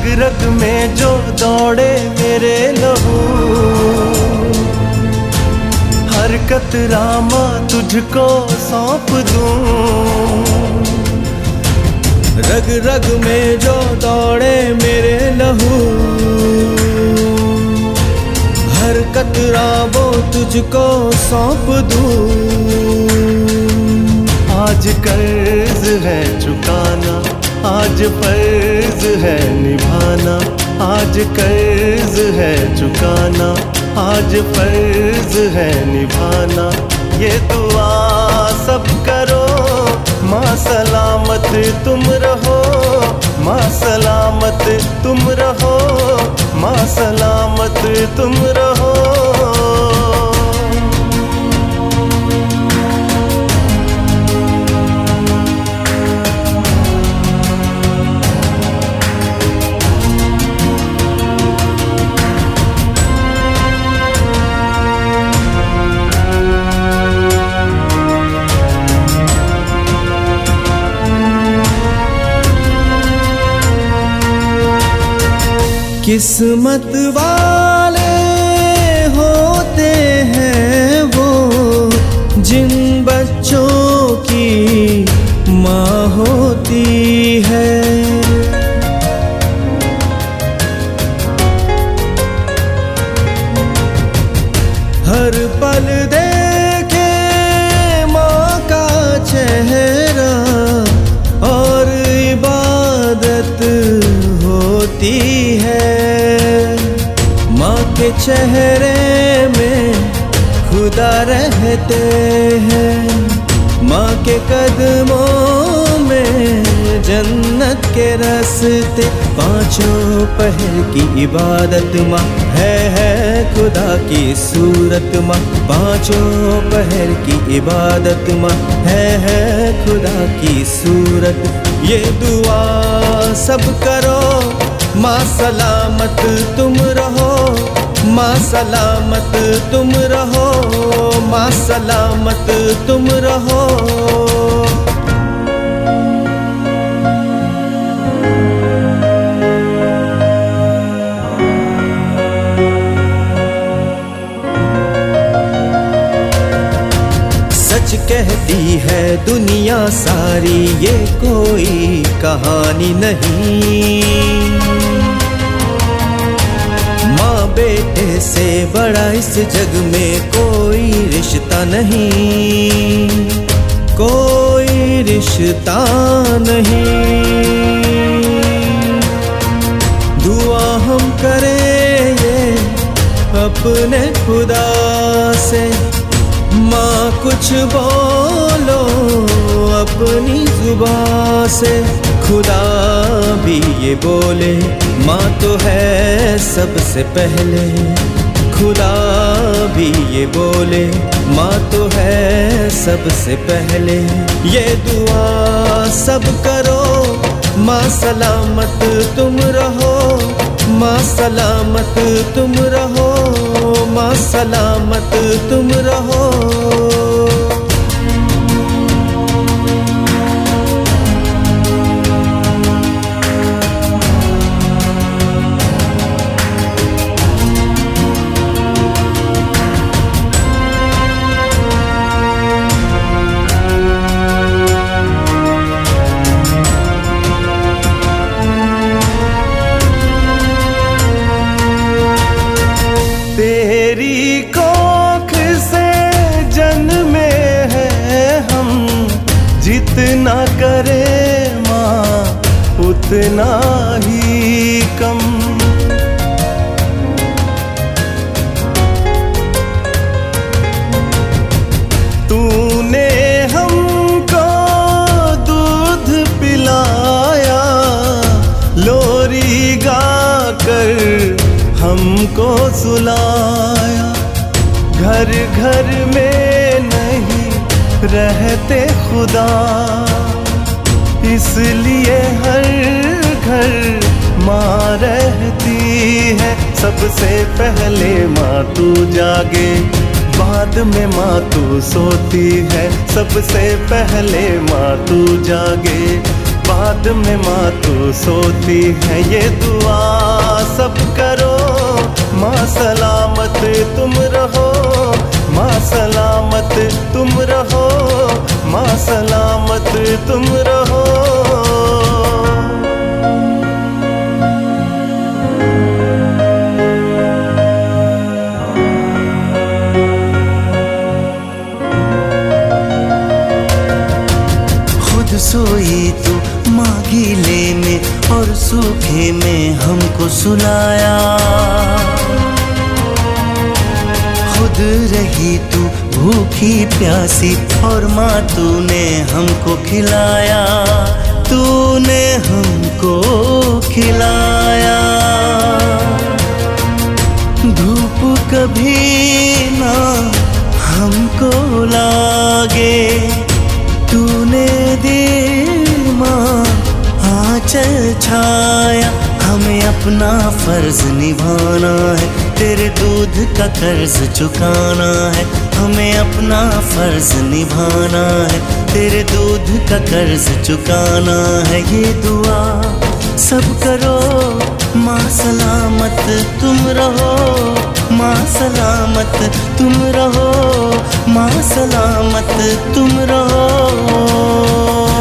रग रग में जो दौड़े मेरे लहू, हर कतरा माँ तुझको सौंप दूं। रग रग में जो दौड़े मेरे लहू, हर कतरा वो तुझको सौंप दूं। आज कर्ज है चुकाना, आज फर्ज है निभाना। आज कर्ज है चुकाना, आज फर्ज है निभाना। ये दुआ सब करो, माँ सलामत तुम रहो, माँ सलामत तुम रहो, माँ सलामत तुम रहो। किस्मत वाले होते हैं वो, जिन बच्चों की माँ होती है। हर पल देखे माँ का चेहरा और इबादत होती है। माँ के चेहरे में खुदा रहते हैं, माँ के कदमों में जन्नत के रास्ते। पांचों पहर की इबादत माँ है खुदा की सूरत माँ। पांचों पहर की इबादत माँ है खुदा की सूरत। ये दुआ सब करो, माँ सलामत तुम रहो, माँ सलामत तुम रहो, माँ सलामत तुम रहो। सच कहती है दुनिया सारी, ये कोई कहानी नहीं। माँ बेटे से बड़ा इस जग में कोई रिश्ता नहीं, कोई रिश्ता नहीं। दुआ हम करें ये अपने खुदा से, माँ कुछ बोलो अपनी जुबान से। खुदा भी ये बोले माँ तो है सबसे पहले। खुदा भी ये बोले माँ तो है सबसे पहले। ये दुआ सब करो, माँ सलामत तुम रहो, माँ सलामत तुम रहो, माँ सलामत तुम रहो। तेरी कोख से जन्मे हैं हम, जितना करे माँ उतना ही कम। तूने हमको दूध पिलाया, लोरी गाकर हमको सुलाया। घर घर में नहीं रहते खुदा, इसलिए हर घर माँ रहती है। सबसे पहले माँ तू जागे, बाद में माँ तू सोती है। सबसे पहले माँ तू जागे, बाद में माँ तू सोती है ये दुआ सब करो, माँ सलामत तुम रहो, माँ सलामत तुम रहो, माँ सलामत तुम रहो। खुद सोई तू माँ गीले में और सूखे में हमको सुलाया, खुद रही तू भूखी प्यासी और माँ तूने हमको खिलाया, तूने हमको खिलाया। धूप कभी ना हमको लागे, तूने दे माँ आंचल छाया। हमें अपना फर्ज निभाना है, तेरे दूध का कर्ज चुकाना है। हमें अपना फर्ज निभाना है, तेरे दूध का कर्ज चुकाना है। ये दुआ सब करो, माँ सलामत तुम रहो, माँ सलामत तुम रहो, माँ सलामत तुम रहो।